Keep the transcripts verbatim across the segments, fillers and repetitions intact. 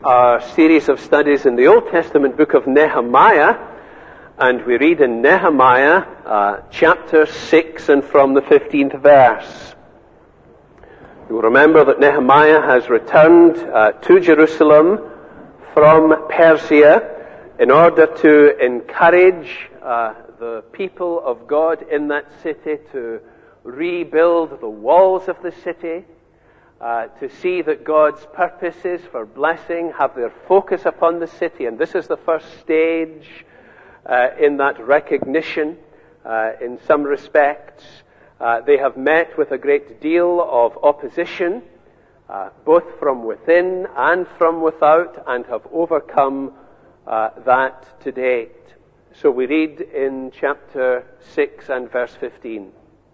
our series of studies in the Old Testament book of Nehemiah, and we read in Nehemiah uh, chapter six and from the fifteenth verse. You'll remember that Nehemiah has returned uh, to Jerusalem from Persia in order to encourage uh, the people of God in that city to rebuild the walls of the city, uh, to see that God's purposes for blessing have their focus upon the city. And this is the first stage uh, in that recognition. Uh, in some respects, uh, they have met with a great deal of opposition, uh, both from within and from without, and have overcome uh, that to date. So we read in chapter six and verse fifteen.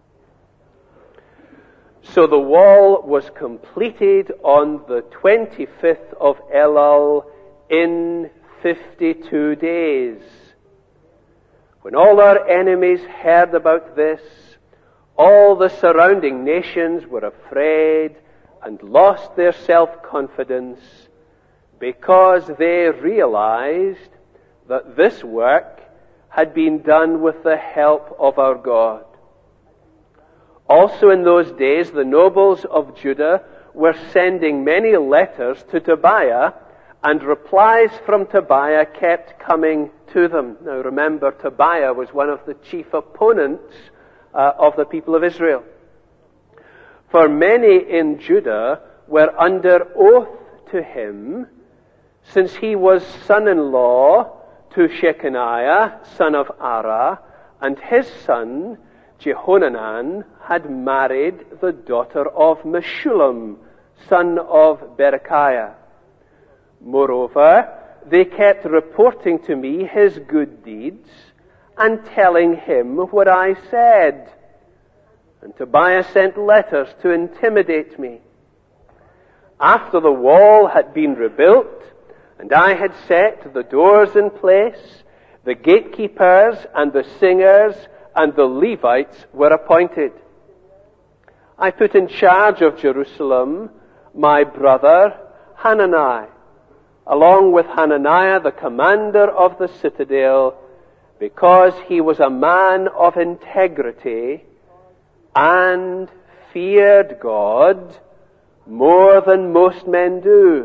So the wall was completed on the twenty-fifth of Elul in fifty-two days. When all our enemies heard about this, all the surrounding nations were afraid and lost their self-confidence because they realized that this work had been done with the help of our God. Also in those days, the nobles of Judah were sending many letters to Tobiah, and replies from Tobiah kept coming to them. Now remember, Tobiah was one of the chief opponents uh, of the people of Israel. For many in Judah were under oath to him, since he was son-in-law to Shechaniah, son of Ara, and his son Jehohanan had married the daughter of Meshullam, son of Berechiah. Moreover, they kept reporting to me his good deeds and telling him what I said. And Tobiah sent letters to intimidate me. After the wall had been rebuilt, and I had set the doors in place, the gatekeepers and the singers and the Levites were appointed. I put in charge of Jerusalem my brother Hanani, along with Hananiah, the commander of the citadel, because he was a man of integrity and feared God more than most men do.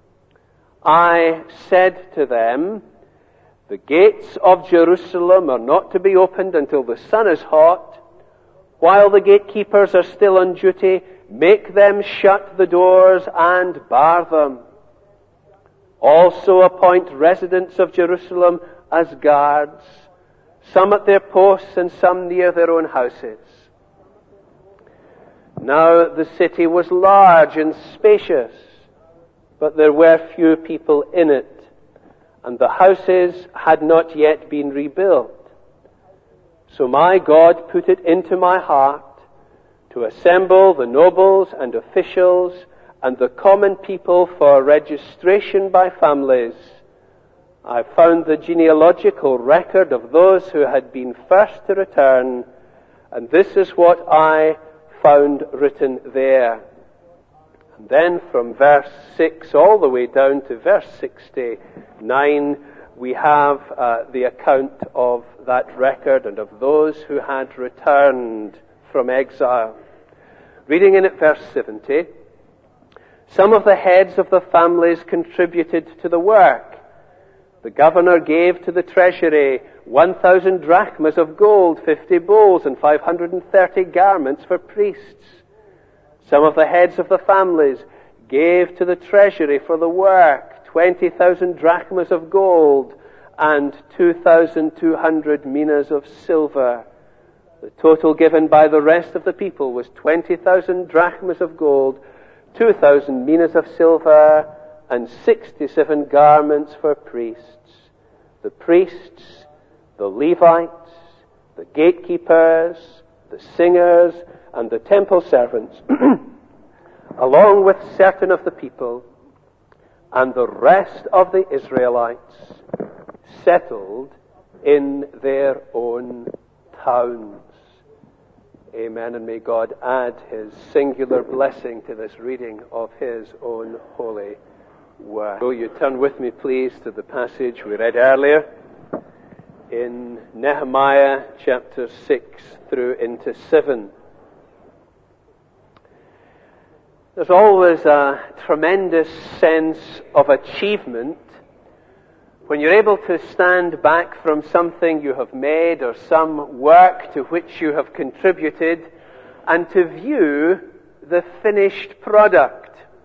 I said to them, the gates of Jerusalem are not to be opened until the sun is hot. While the gatekeepers are still on duty, make them shut the doors and bar them. Also appoint residents of Jerusalem as guards, some at their posts and some near their own houses. Now the city was large and spacious, but there were few people in it, and the houses had not yet been rebuilt. So my God put it into my heart to assemble the nobles and officials and the common people for registration by families. I found the genealogical record of those who had been first to return, and this is what I found written there. And then from verse six all the way down to verse sixty-nine, we have uh, the account of that record and of those who had returned from exile. Reading in at verse seventy, some of the heads of the families contributed to the work. The governor gave to the treasury one thousand drachmas of gold, fifty bowls, and five hundred thirty garments for priests. Some of the heads of the families gave to the treasury for the work twenty thousand drachmas of gold and two thousand two hundred minas of silver. The total given by the rest of the people was twenty thousand drachmas of gold, two thousand minas of silver, and sixty-seven garments for priests. The priests, the Levites, the gatekeepers, the singers, and the temple servants, along with certain of the people, and the rest of the Israelites, settled in their own towns. Amen, and may God add His singular blessing to this reading of His own holy Word. Will you turn with me, please, to the passage we read earlier in Nehemiah chapter six through into seven. There's always a tremendous sense of achievement when you're able to stand back from something you have made or some work to which you have contributed and to view the finished product.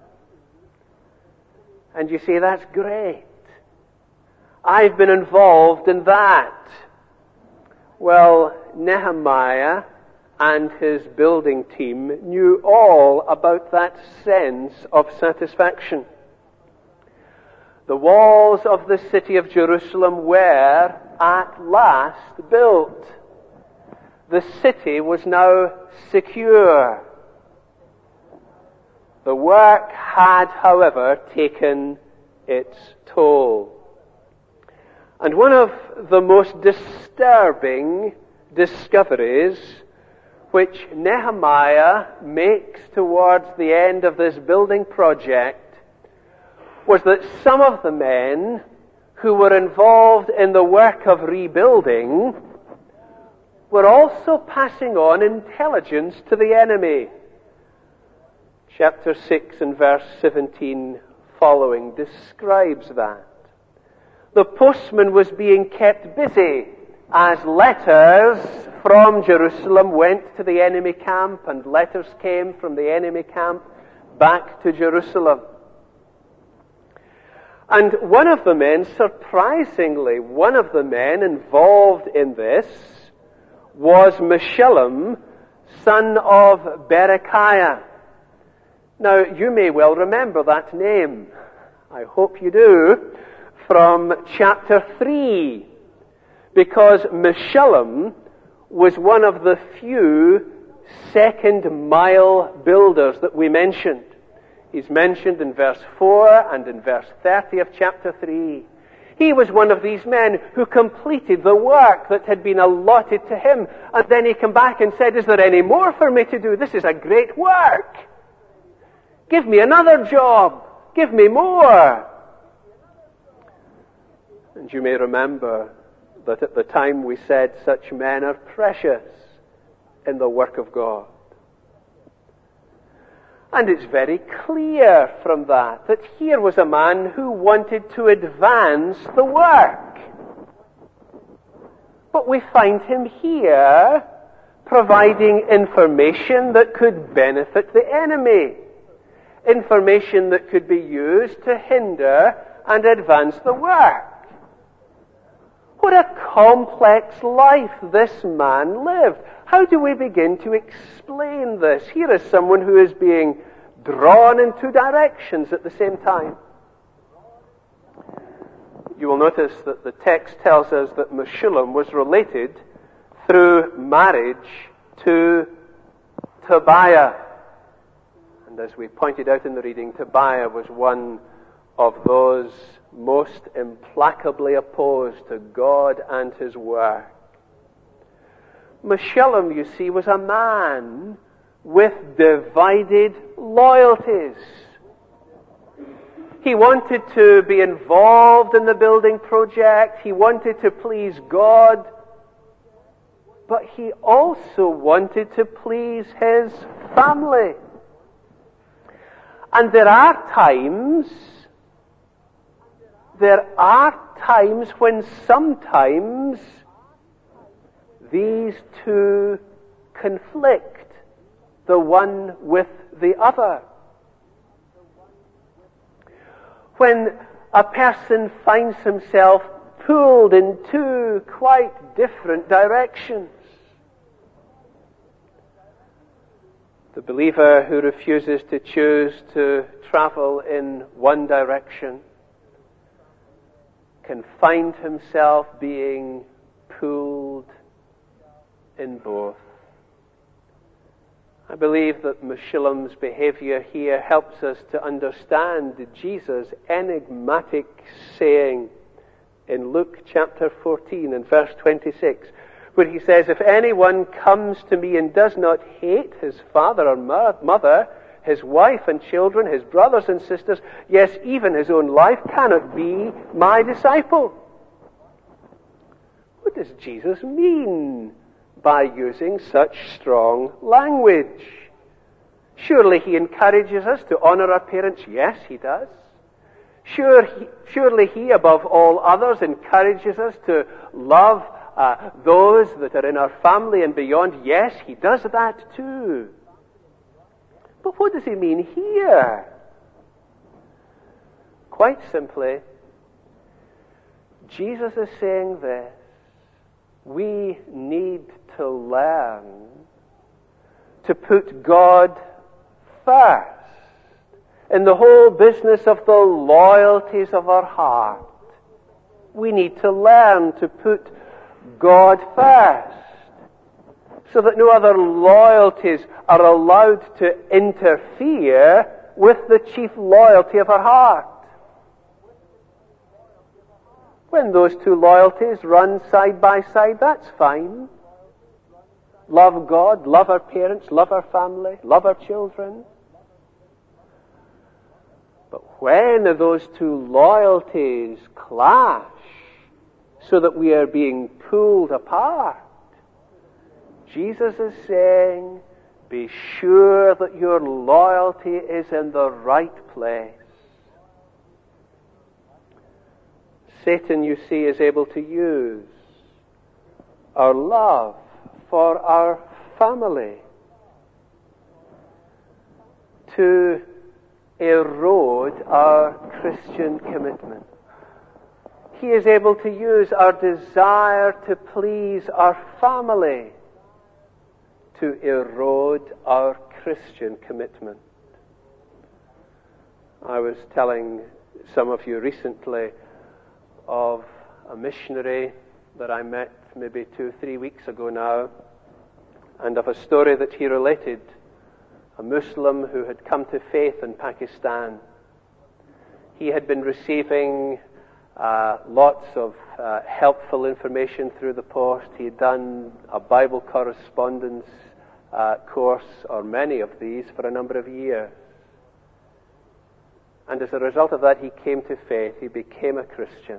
And you say, that's great. I've been involved in that. Well, Nehemiah and his building team knew all about that sense of satisfaction. The walls of the city of Jerusalem were at last built. The city was now secure. The work had, however, taken its toll. And one of the most disturbing discoveries which Nehemiah makes towards the end of this building project was that some of the men who were involved in the work of rebuilding were also passing on intelligence to the enemy. Chapter six and verse seventeen following describes that. The postman was being kept busy as letters from Jerusalem went to the enemy camp and letters came from the enemy camp back to Jerusalem. And one of the men, surprisingly, one of the men involved in this was Meshullam, son of Berechiah. Now, you may well remember that name. I hope you do. From chapter three. Because Meshullam was one of the few second mile builders that we mentioned. He's mentioned in verse four and in verse thirty of chapter three. He was one of these men who completed the work that had been allotted to him. And then he came back and said, is there any more for me to do? This is a great work. Give me another job. Give me more. And you may remember that at the time we said such men are precious in the work of God. And it's very clear from that that here was a man who wanted to advance the work. But we find him here providing information that could benefit the enemy. Information that could be used to hinder and advance the work. What a complex life this man lived. How do we begin to explain this? Here is someone who is being drawn in two directions at the same time. You will notice that the text tells us that Meshullam was related through marriage to Tobiah. And as we pointed out in the reading, Tobiah was one of those most implacably opposed to God and His work. Meshullam, you see, was a man with divided loyalties. He wanted to be involved in the building project. He wanted to please God. But he also wanted to please his family. And there are times, there are times when sometimes these two conflict, the one with the other. When a person finds himself pulled in two quite different directions. The believer who refuses to choose to travel in one direction can find himself being pulled in both. I believe that Meshullam's behavior here helps us to understand Jesus' enigmatic saying in Luke chapter fourteen and verse twenty-six, where he says, "If anyone comes to me and does not hate his father or mother, his wife and children, his brothers and sisters, yes, even his own life, cannot be my disciple. What does Jesus mean by using such strong language? Surely he encourages us to honor our parents. Yes, he does. Sure, he, surely he, above all others, encourages us to love uh, those that are in our family and beyond. Yes, he does that too. But what does he mean here? Quite simply, Jesus is saying this: we need to learn to put God first in the whole business of the loyalties of our heart. We need to learn to put God first, so that no other loyalties are allowed to interfere with the chief loyalty of our heart. When those two loyalties run side by side, that's fine. Love God, love our parents, love our family, love our children. But when those two loyalties clash so that we are being pulled apart, Jesus is saying, be sure that your loyalty is in the right place. Satan, you see, is able to use our love for our family to erode our Christian commitment. He is able to use our desire to please our family to erode our Christian commitment. I was telling some of you recently of a missionary that I met maybe two, three weeks ago now, and of a story that he related, a Muslim who had come to faith in Pakistan. He had been receiving uh, lots of uh, helpful information through the post. He had done a Bible correspondence uh, course, or many of these, for a number of years. And as a result of that, he came to faith. He became a Christian.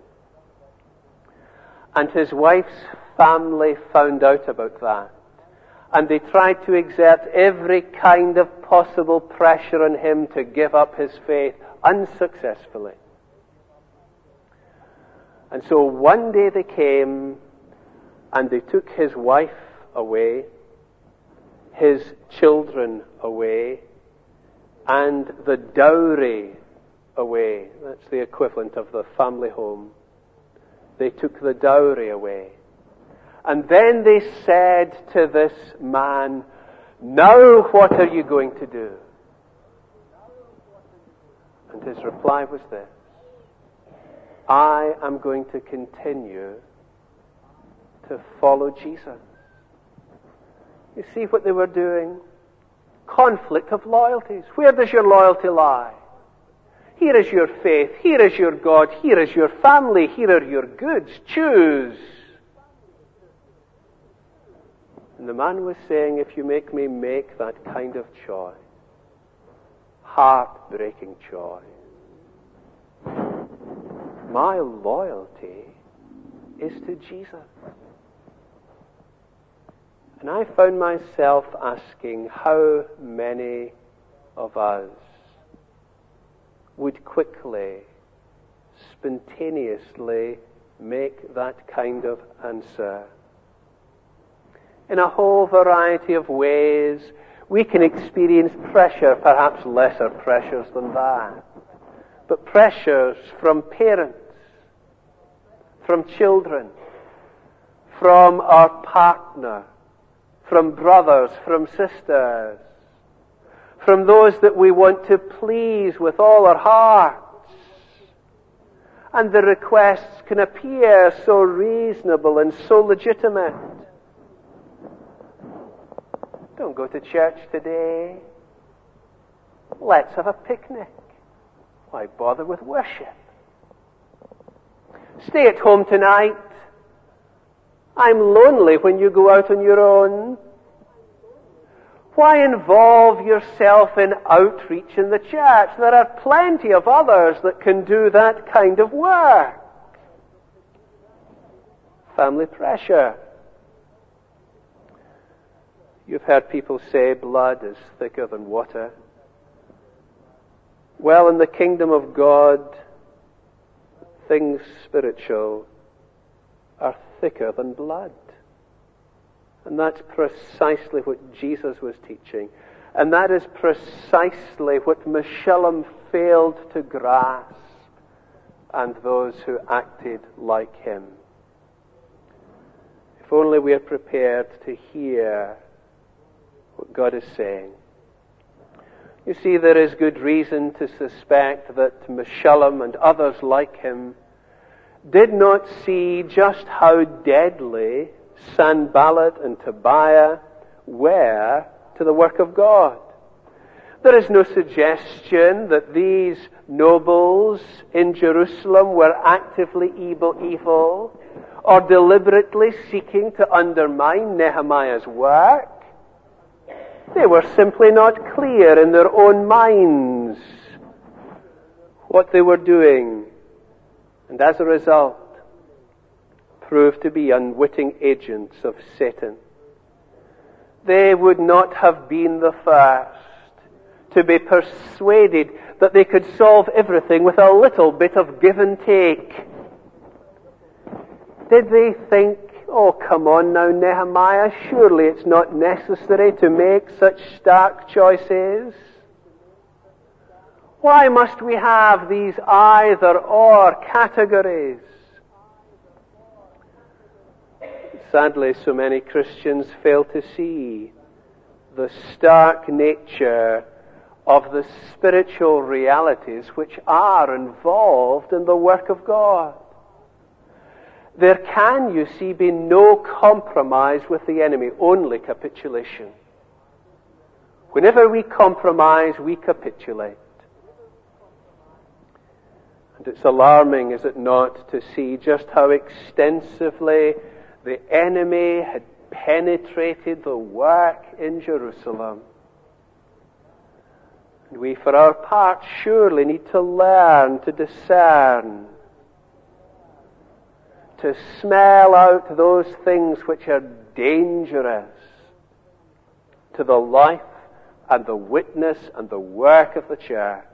And his wife's family found out about that. And they tried to exert every kind of possible pressure on him to give up his faith, unsuccessfully. And so one day they came and they took his wife away, his children away, and the dowry away. That's the equivalent of the family home. They took the dowry away. And then they said to this man, now what are you going to do? And his reply was this: I am going to continue to follow Jesus. You see what they were doing? Conflict of loyalties. Where does your loyalty lie? Here is your faith. Here is your God. Here is your family. Here are your goods. Choose. And the man was saying, if you make me make that kind of choice, heartbreaking choice, my loyalty is to Jesus. And I found myself asking how many of us would quickly, spontaneously make that kind of answer. In a whole variety of ways, we can experience pressure, perhaps lesser pressures than that. But pressures from parents, from children, from our partner, from brothers, from sisters, from those that we want to please with all our hearts. And the requests can appear so reasonable and so legitimate. Don't go to church today. Let's have a picnic. Why bother with worship? Stay at home tonight. I'm lonely when you go out on your own. Why involve yourself in outreach in the church? There are plenty of others that can do that kind of work. Family pressure. You've heard people say blood is thicker than water. Well, in the kingdom of God, things spiritual are thicker than blood. And that's precisely what Jesus was teaching. And that is precisely what Meshullam failed to grasp, and those who acted like him. If only we are prepared to hear what God is saying. You see, there is good reason to suspect that Meshullam and others like him did not see just how deadly Sanballat and Tobiah were to the work of God. There is no suggestion that these nobles in Jerusalem were actively evil, evil or deliberately seeking to undermine Nehemiah's work. They were simply not clear in their own minds what they were doing, and as a result, proved to be unwitting agents of Satan. They would not have been the first to be persuaded that they could solve everything with a little bit of give and take. Did they think, oh, come on now, Nehemiah, surely it's not necessary to make such stark choices? Why must we have these either-or categories? Sadly, so many Christians fail to see the stark nature of the spiritual realities which are involved in the work of God. There can, you see, be no compromise with the enemy, only capitulation. Whenever we compromise, we capitulate. And it's alarming, is it not, to see just how extensively the enemy had penetrated the work in Jerusalem. And we, for our part, surely need to learn to discern, to smell out those things which are dangerous to the life and the witness and the work of the church.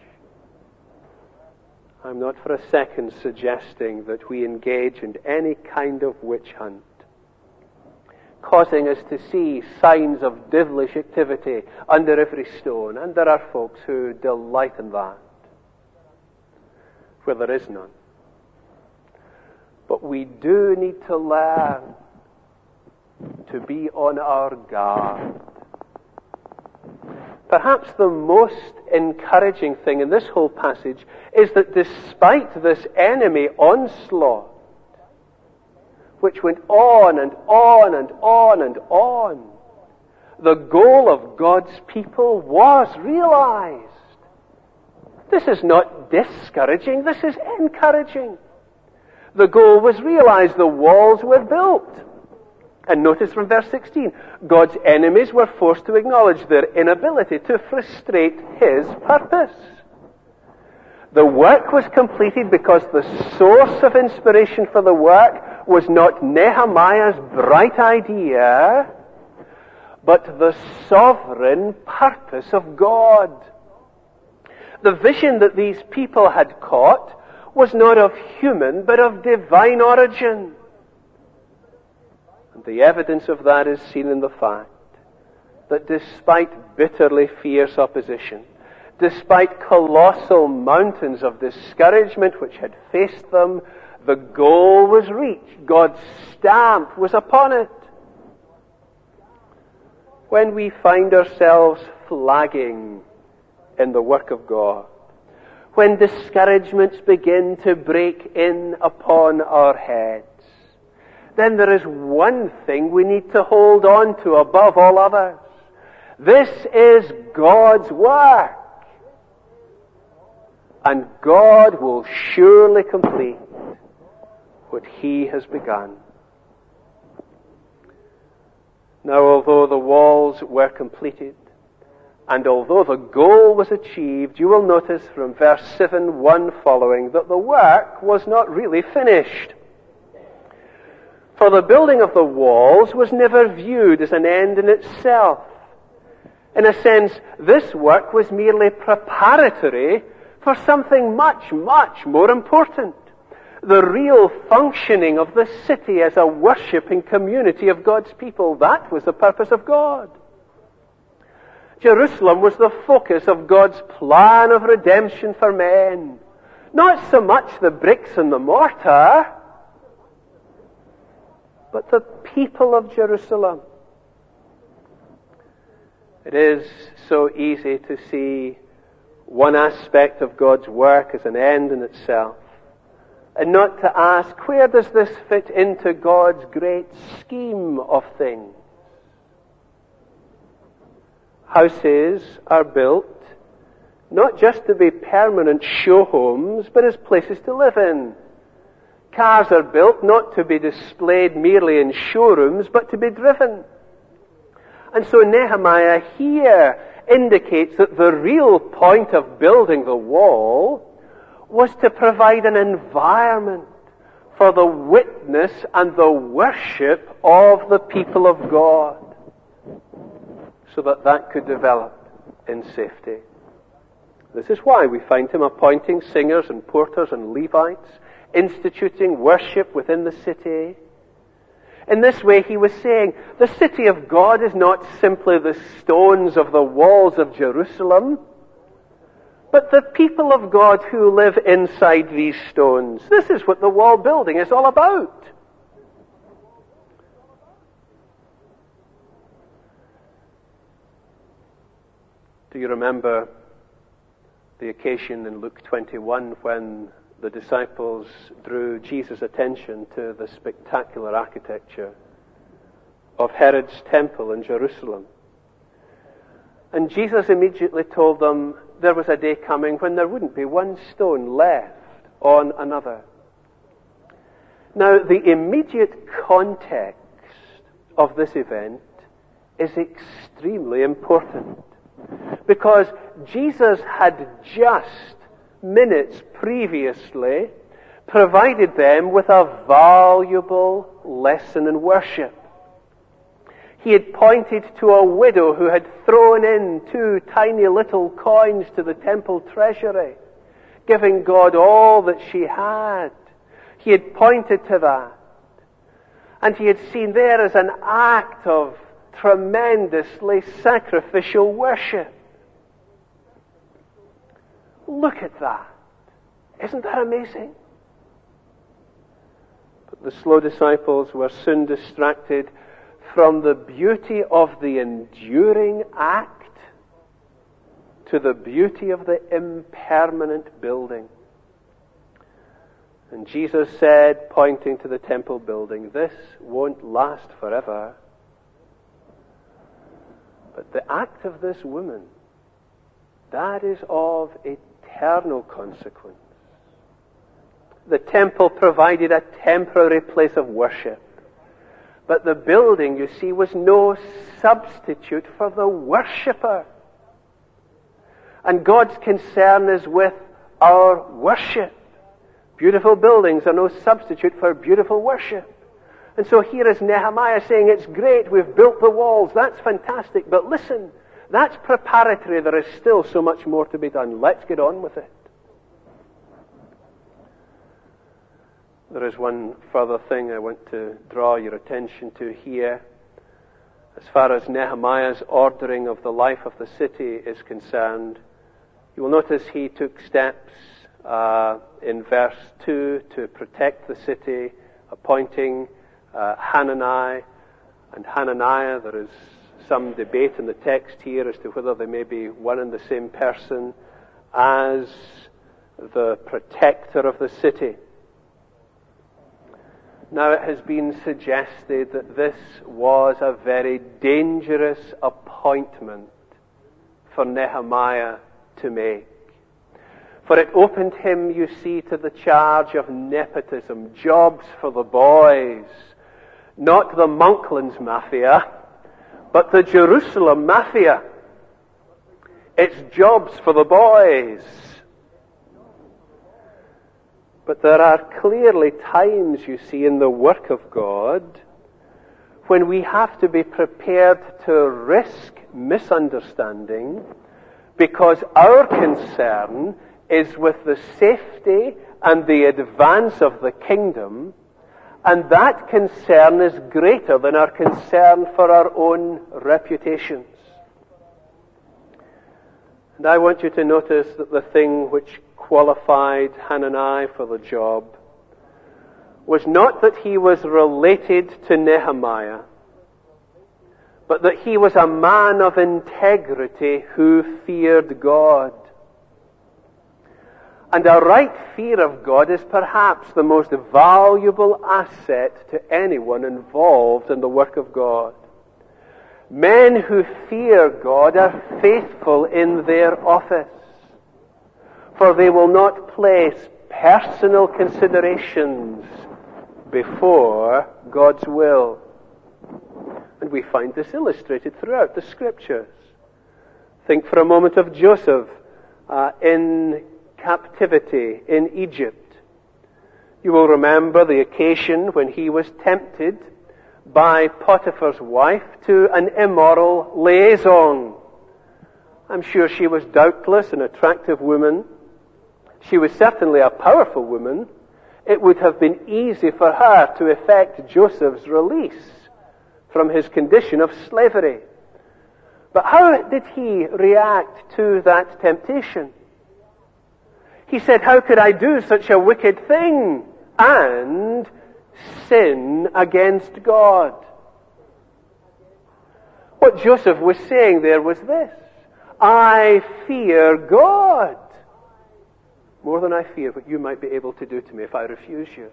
I'm not for a second suggesting that we engage in any kind of witch hunt, causing us to see signs of devilish activity under every stone, and there are folks who delight in that, where there is none. But we do need to learn to be on our guard. Perhaps the most encouraging thing in this whole passage is that despite this enemy onslaught, which went on and on and on and on, the goal of God's people was realized. This is not discouraging, this is encouraging. The goal was realized, the walls were built. And notice from verse sixteen, God's enemies were forced to acknowledge their inability to frustrate His purpose. The work was completed because the source of inspiration for the work was not Nehemiah's bright idea, but the sovereign purpose of God. The vision that these people had caught was not of human, but of divine origin. And the evidence of that is seen in the fact that despite bitterly fierce opposition, despite colossal mountains of discouragement which had faced them, the goal was reached. God's stamp was upon it. When we find ourselves flagging in the work of God, when discouragements begin to break in upon our heads, then there is one thing we need to hold on to above all others. This is God's work. And God will surely complete what He has begun. Now, although the walls were completed, and although the goal was achieved, you will notice from verse seven, one following, that the work was not really finished. For the building of the walls was never viewed as an end in itself. In a sense, this work was merely preparatory for something much, much more important. The real functioning of the city as a worshipping community of God's people. That was the purpose of God. Jerusalem was the focus of God's plan of redemption for men. Not so much the bricks and the mortar, but the people of Jerusalem. It is so easy to see one aspect of God's work as an end in itself, and not to ask, where does this fit into God's great scheme of things? Houses are built not just to be permanent show homes, but as places to live in. Cars are built not to be displayed merely in showrooms, but to be driven. And so Nehemiah here indicates that the real point of building the wall was to provide an environment for the witness and the worship of the people of God, so that that could develop in safety. This is why we find him appointing singers and porters and Levites, instituting worship within the city. In this way, he was saying, the city of God is not simply the stones of the walls of Jerusalem, but the people of God who live inside these stones. This is what the wall building is all about. Do you remember the occasion in Luke twenty-one when the disciples drew Jesus' attention to the spectacular architecture of Herod's temple in Jerusalem? And Jesus immediately told them there was a day coming when there wouldn't be one stone left on another. Now, the immediate context of this event is extremely important, because Jesus had just minutes previously provided them with a valuable lesson in worship. He had pointed to a widow who had thrown in two tiny little coins to the temple treasury, giving God all that she had. He had pointed to that. And he had seen there as an act of tremendously sacrificial worship. Look at that. Isn't that amazing? But the slow disciples were soon distracted from the beauty of the enduring act to the beauty of the impermanent building. And Jesus said, pointing to the temple building, this won't last forever. But the act of this woman, that is of eternal consequence. The temple provided a temporary place of worship. But the building, you see, was no substitute for the worshipper. And God's concern is with our worship. Beautiful buildings are no substitute for beautiful worship. And so here is Nehemiah saying, it's great, we've built the walls, that's fantastic, but listen, that's preparatory, there is still so much more to be done. Let's get on with it. There is one further thing I want to draw your attention to here. As far as Nehemiah's ordering of the life of the city is concerned, you will notice he took steps uh, in verse two to protect the city, appointing uh, Hanani and Hananiah. There is some debate in the text here as to whether they may be one and the same person, as the protector of the city. Now, it has been suggested that this was a very dangerous appointment for Nehemiah to make. For it opened him, you see, to the charge of nepotism, jobs for the boys, not the Monklands mafia, but the Jerusalem mafia. It's jobs for the boys. But there are clearly times, you see, in the work of God when we have to be prepared to risk misunderstanding because our concern is with the safety and the advance of the kingdom, and that concern is greater than our concern for our own reputations. And I want you to notice that the thing which qualified Hananiah for the job was not that he was related to Nehemiah, but that he was a man of integrity who feared God. And a right fear of God is perhaps the most valuable asset to anyone involved in the work of God. Men who fear God are faithful in their office, for they will not place personal considerations before God's will. And we find this illustrated throughout the Scriptures. Think for a moment of Joseph uh, in captivity in Egypt. You will remember the occasion when he was tempted by Potiphar's wife to an immoral liaison. I'm sure she was doubtless an attractive woman. She was certainly a powerful woman. It would have been easy for her to effect Joseph's release from his condition of slavery. But how did he react to that temptation? He said, "How could I do such a wicked thing and sin against God?" What Joseph was saying there was this: I fear God more than I fear what you might be able to do to me if I refuse you.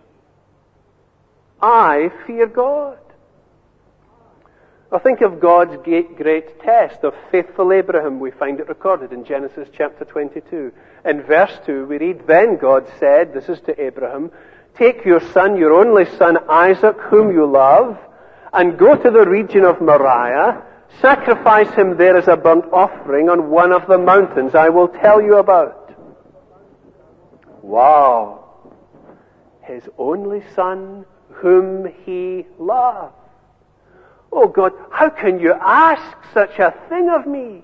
I fear God. Now think of God's great test of faithful Abraham. We find it recorded in Genesis chapter twenty-two. In verse two we read, "Then God said," this is to Abraham, "Take your son, your only son Isaac, whom you love, and go to the region of Moriah. Sacrifice him there as a burnt offering on one of the mountains I will tell you about." Wow! His only son whom he loved. Oh God, how can you ask such a thing of me?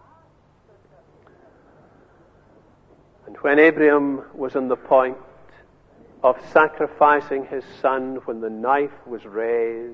And when Abraham was on the point of sacrificing his son, when the knife was raised,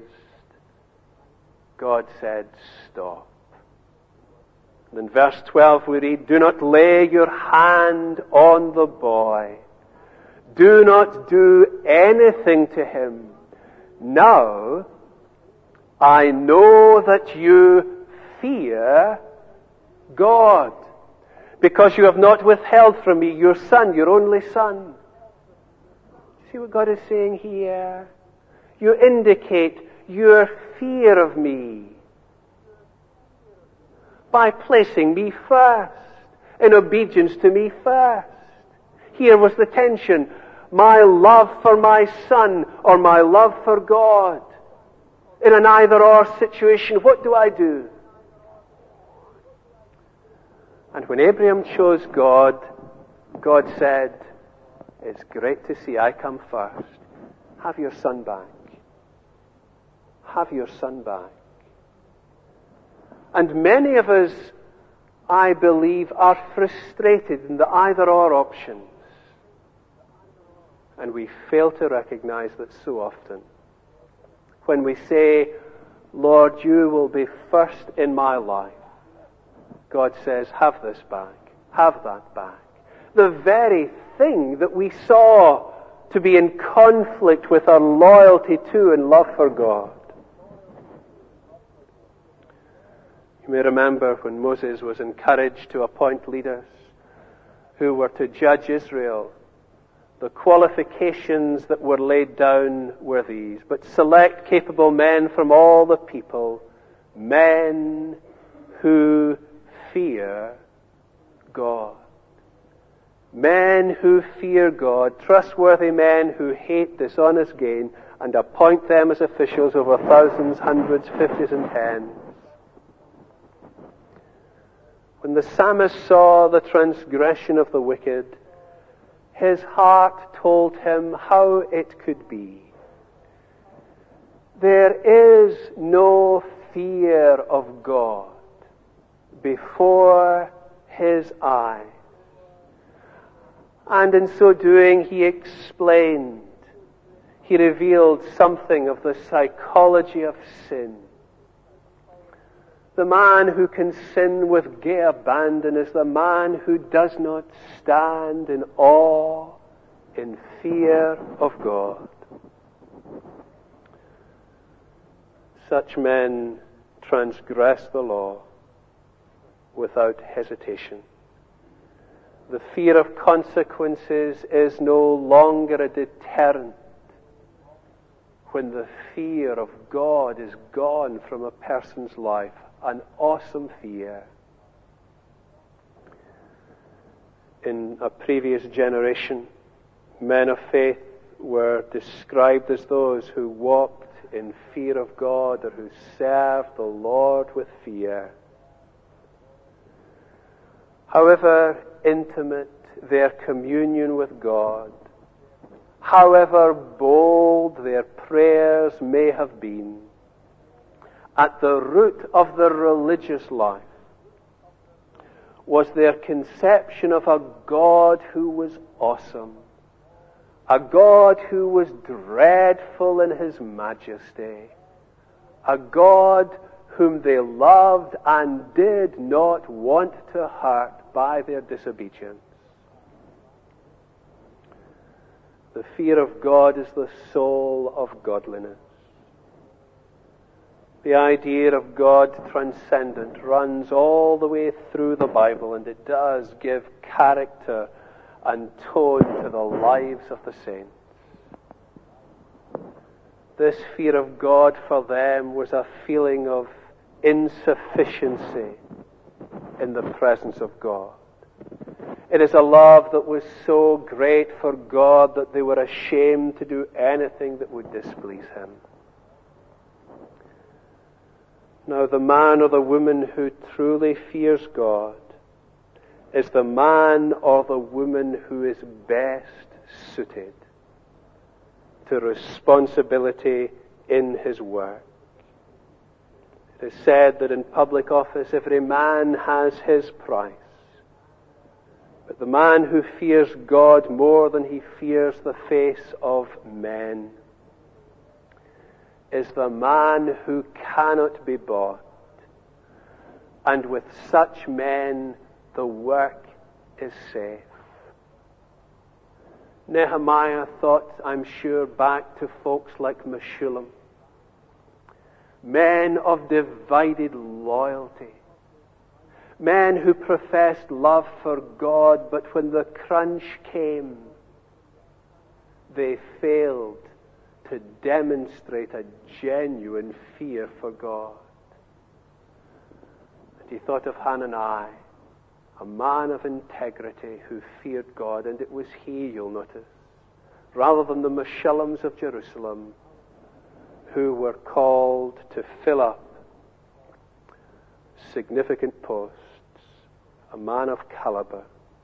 God said, "Stop." And in verse twelve we read, "Do not lay your hand on the boy. Do not do anything to him. Now I know that you fear God, because you have not withheld from me your son, your only son." See what God is saying here? You indicate your fear of me by placing me first, in obedience to me first. Here was the tension: my love for my son or my love for God. In an either-or situation, what do I do? And when Abraham chose God, God said, "It's great to see I come first. Have your son back. Have your son back." And many of us, I believe, are frustrated in the either-or options. And we fail to recognize that so often. When we say, "Lord, you will be first in my life," God says, "Have this back. Have that back." The very thing that we saw to be in conflict with our loyalty to and love for God. You may remember when Moses was encouraged to appoint leaders who were to judge Israel. The qualifications that were laid down were these: "But select capable men from all the people, men who fear God." Men who fear God, trustworthy men who hate dishonest gain, and appoint them as officials over thousands, hundreds, fifties, and tens. When the psalmist saw the transgression of the wicked, his heart told him how it could be. There is no fear of God before his eyes. And in so doing, he explained, he revealed something of the psychology of sin. The man who can sin with gay abandon is the man who does not stand in awe, in fear of God. Such men transgress the law without hesitation. The fear of consequences is no longer a deterrent when the fear of God is gone from a person's life. An awesome fear. In a previous generation, men of faith were described as those who walked in fear of God or who served the Lord with fear. However intimate their communion with God, however bold their prayers may have been, at the root of their religious life was their conception of a God who was awesome, a God who was dreadful in his majesty, a God whom they loved and did not want to hurt by their disobedience. The fear of God is the soul of godliness. The idea of God transcendent runs all the way through the Bible, and it does give character and tone to the lives of the saints. This fear of God for them was a feeling of insufficiency in the presence of God. It is a love that was so great for God that they were ashamed to do anything that would displease him. Now, the man or the woman who truly fears God is the man or the woman who is best suited to responsibility in his work. It is said that in public office every man has his price. But the man who fears God more than he fears the face of men is the man who cannot be bought. And with such men, the work is safe. Nehemiah thought, I'm sure, back to folks like Meshullam, men of divided loyalty, men who professed love for God, but when the crunch came, they failed to demonstrate a genuine fear for God. And he thought of Hananiah, a man of integrity who feared God, and it was he, you'll notice, rather than the Meshullams of Jerusalem, who were called to fill up significant posts, a man of caliber.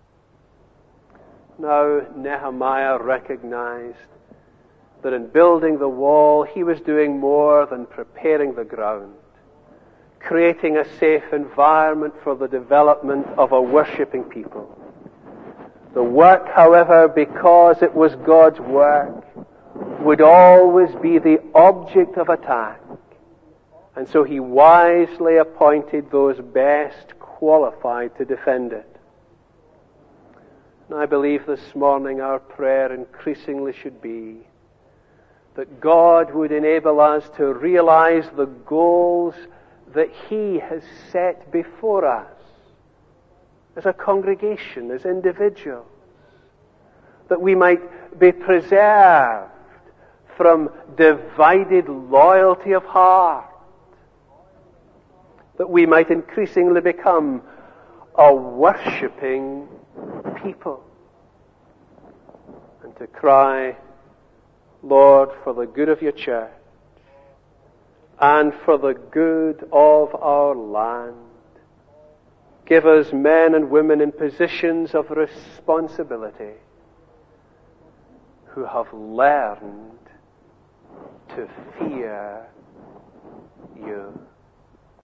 Now Nehemiah recognized that in building the wall, he was doing more than preparing the ground, creating a safe environment for the development of a worshipping people. The work, however, because it was God's work, would always be the object of attack. And so he wisely appointed those best qualified to defend it. And I believe this morning our prayer increasingly should be that God would enable us to realize the goals that he has set before us as a congregation, as individuals, that we might be preserved from divided loyalty of heart, that we might increasingly become a worshipping people, and to cry, Lord, for the good of your church and for the good of our land, give us men and women in positions of responsibility who have learned to fear